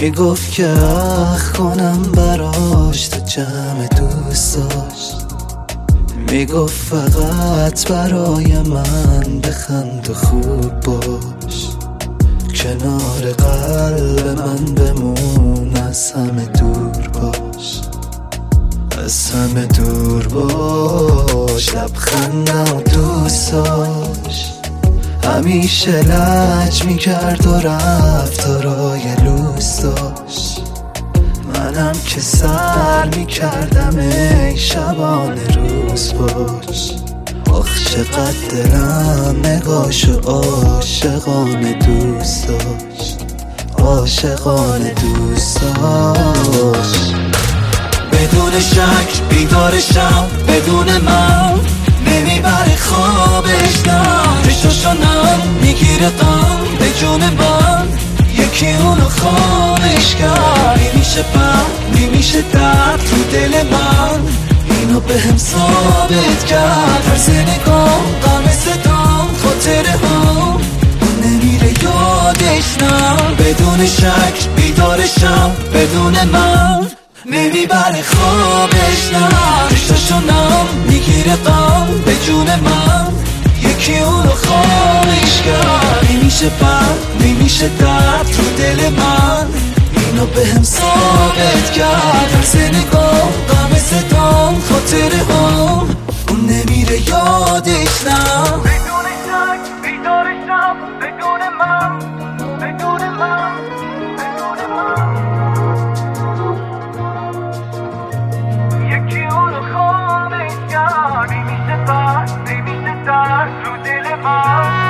میگفت که اخ کنم براش تو جمع دوستاش، میگفت فقط برای من بخند و خوب باش، کنار قلب من بمون، از همه دور باش، از همه دور باش. لبخندم و دوستاش همیشه لج میکرد و رفتارای لوس داشت، منم که سر میکردم ای شبانه روز باش. آخ چقدر دلم نگاشو عاشقانه دوست داشت، عاشقانه دوست داشت. بدون شک بیدارشم، بدون من نمیبره خوابش، نه چشاشانم میگیره غم به جون من، یکی اونو خامش کرد. نمیشه بر نمیشه درد تو دل من، اینو به هم ثابت کرد. طرز نگام غم صدام خاطره هم نمیره یادش، نه بدون شک بیدارشم، بدون من نمیبره خوابش، نه چشاشانم میگیره غم به جون من، یکی اونو خامش کرد. نمیشه بر نمیشه درد تو دل من، اینو به هم ثابت کرد. طرز نگام غم صدام خاطره هم اون نمیره یادش، نه بدون شک بیدارشم، بدون من، بدون من، بدون من، یکی اونو خامش کرد. نمیشه بر نمیشه درد تو دل من.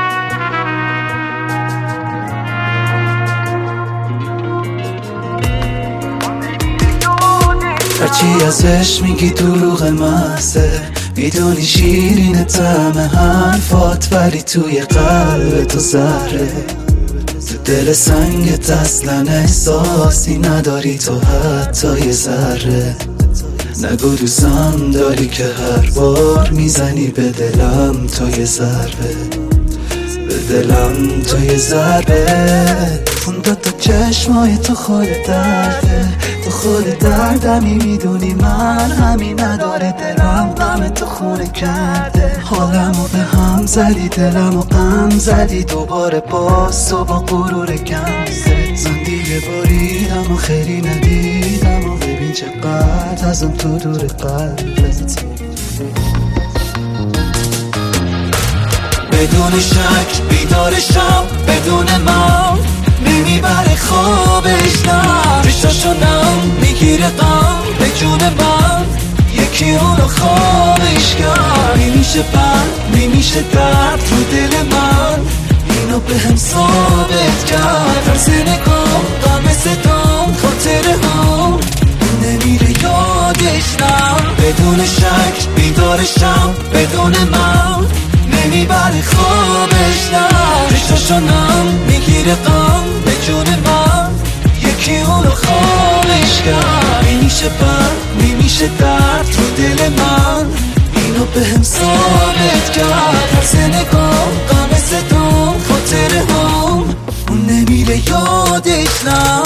هرچی ازش میگی دروغ محضه، میدونی شیرین طعم حرفات، ولی توی قلب تو زهره. تو دل سنگت اصلا احساسی نداری تو حتی یه ذره. نگو دوستم داری که هر بار میزنی به دلم تو یه ضربه، به دلم تو یه ضربه. اون دوتا چشمای تو خود درده، تو خود دردمی، میدونی من همین نداره. دلم غم تو خونه کرده، حالمو به هم زدی، دلمو غم زدی. دوباره باز تو با غرور کم زد، من دیگه باریدم و خیلی ندیدم و ببین چقدر ازم تو دور قلبت. بدون شک بیدارشم، بدون من نمیبره خوابش، نه چشاشانم میگیره غم به جون من، یکی اونو خامش کرد. نمیشه بر نمیشه درد تو دل من، اینو به هم ثابت کرد. طرز نگام غم صدام خاطره هم نمیره یادش، نه بدون شک بیدارشم، بدون من نمیبره خوابش، نه چشاشانم میگیره غم به جون من، یکی اونو خامش کرد. نمیشه بر نمیشه درد تو دل من، اینو به هم ثابت کرد. طرز نگام غم صدام خاطره هم اون نمیره یادش، نه